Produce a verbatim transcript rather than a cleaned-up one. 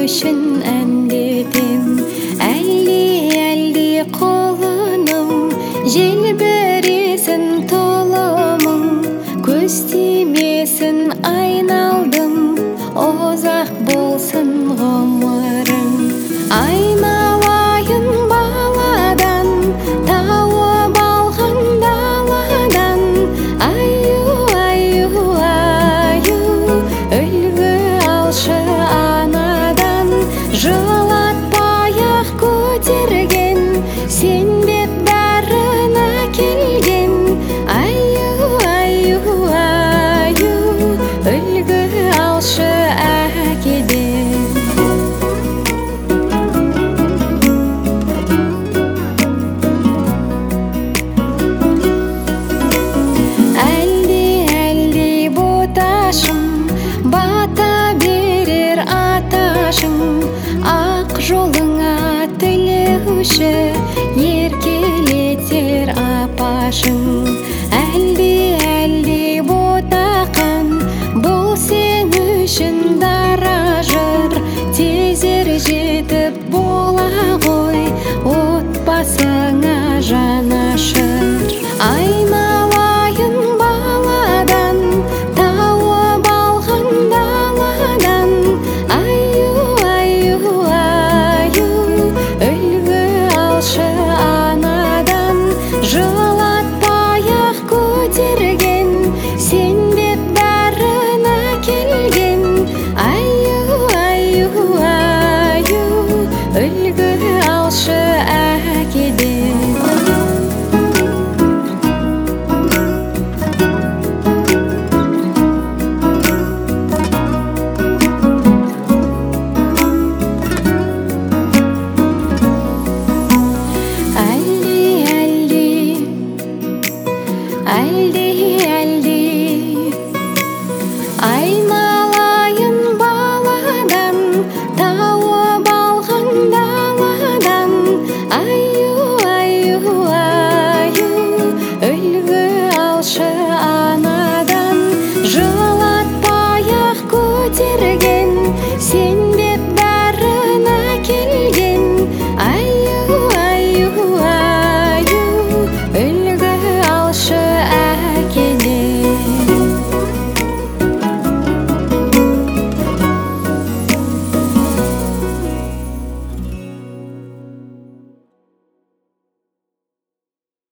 үшін әндетем. Әлди-әлди қолыным, желбіресін толымың, көз тимесін айналдым, ұзақ болсын ғұмырың. Айналайын баладан, тауып алған даладан, аю, аю, аю, үлгі алшы анадан. Жылатпай-ақ көтерген, сен деп бәрін әкелген, аю, аю, аю, үлгі алшы әкеден. Әлди-әлди боташым, бата берер аташым, ақ жолыңа тілеуші еркелетер апашың.